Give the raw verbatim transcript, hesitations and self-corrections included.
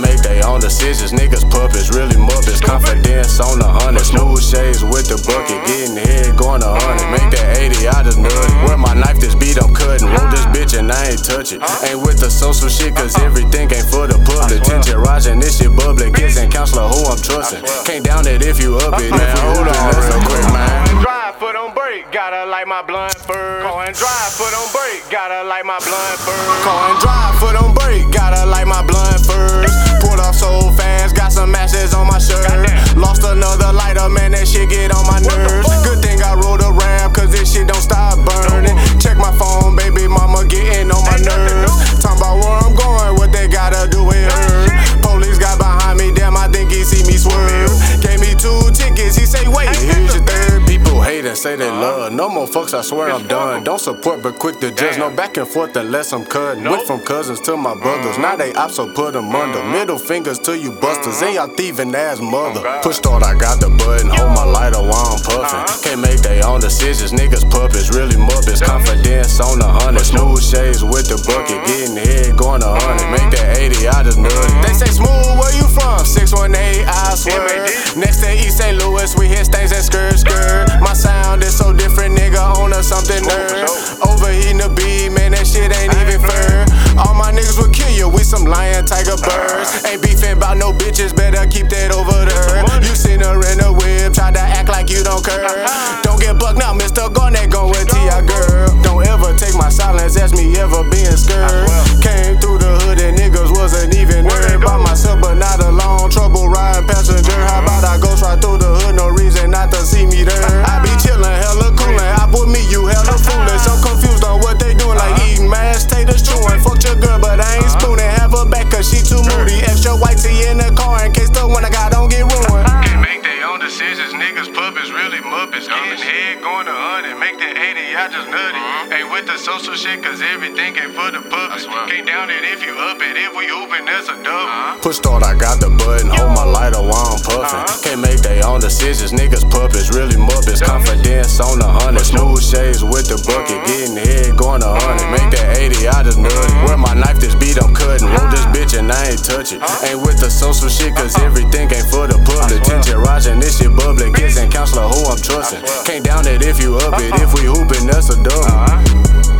make their own decisions. Niggas puppets, really muppets. Confidence on the hundred. Smooth shades with the bucket. Getting head, going to hundred. Make that eighty, I just nutty. Where my knife, this beat, I'm cutting. Roll this bitch and I ain't touch it. Ain't with the social shit, cause everything ain't for the public. Tension rising, this shit bubbling. Kids and counselor who I'm trusting. Can't down it if you up it. Man, hold on real quick, man. Drive, foot on brake, gotta light my blunt first. Go and drive, foot on brake, gotta light my blunt first. Go and drive, foot on brake, gotta light my blunt first. Pulled off so fast, got some ashes on my shirt. Lost another lighter, man, that shit get on my nerves. Good thing I rolled a ram, cause this shit don't stop burning. Check my phone, baby mama getting on my nerves. Talking about where I'm going, what they gotta do with her. Police got behind me, damn, I think he see me swerve. Gave me two tickets, he say, wait, here's your third. People hate and say they love. No more fucks, I swear I'm done. Don't support but quick to judge. No back and forth unless I'm cutting. Went from cousins to my brothers. Now they ops, so put them under. Middle fingers to you busters. And y'all thieving ass mother. Push start, I got the button. Hold my lighter while I'm puffing. Can't make their own decisions. Niggas puppets, really muppets. Confidence on the hundred. Smooth shades with the bucket. Getting head, going to hundred. Make that eighty, I just nutty. They say smooth, where you from? six one eight, I swear. Next to East Saint Louis, we hit things that skirt, skirt. My sound is so different, nigga, on or something nerd. Overheating the beat, man, that shit ain't even fair. All my niggas will kill you, we some lion, tiger birds. Ain't beefing about no bitches, better keep that over there. You seen her in the whip, try to act like you don't care. Don't get bucked now, Mister Garnett, go with T.I. girl. Don't ever take my silence, ask me ever being scared. Came through the hood and niggas wasn't even there. By myself, but not alone, trouble riding passenger. How about I ghost right through the hood, no reason not to see me there. I be chillin', hella coolin', I put me, you hella foolish. I'm confused on what they doing, like eating mashed taters, chewing. Fucked your girl, but I ain't spooning. Have her back cause she too moody. Extra white tea in the car in case the one I got don't get ruined. Can't make their own decisions, niggas puppets, really muppets. Getting head, going to hundred, make that eighty, I just nutty. Ain't with the social shit cause everything ain't for the puppets. Can't down it if you up it, if we hoopin', that's a double. Push start, I got the button, hold my lighter while I'm puffing. Can't make their own decisions, niggas puppets, really muppets. Confidence on the hundred, smooth shades with the bucket. Getting head, going to hundred, make that eighty, I just nutty. Where my knife, this beat, I'm cutting. Roll this bitch and I ain't touch it. Ain't with the social shit, cause everything ain't for the public. Tension rising, this shit bubbling. Kids and counselor who I'm trusting. Can't down it if you up it, if we hoopin', that's a double.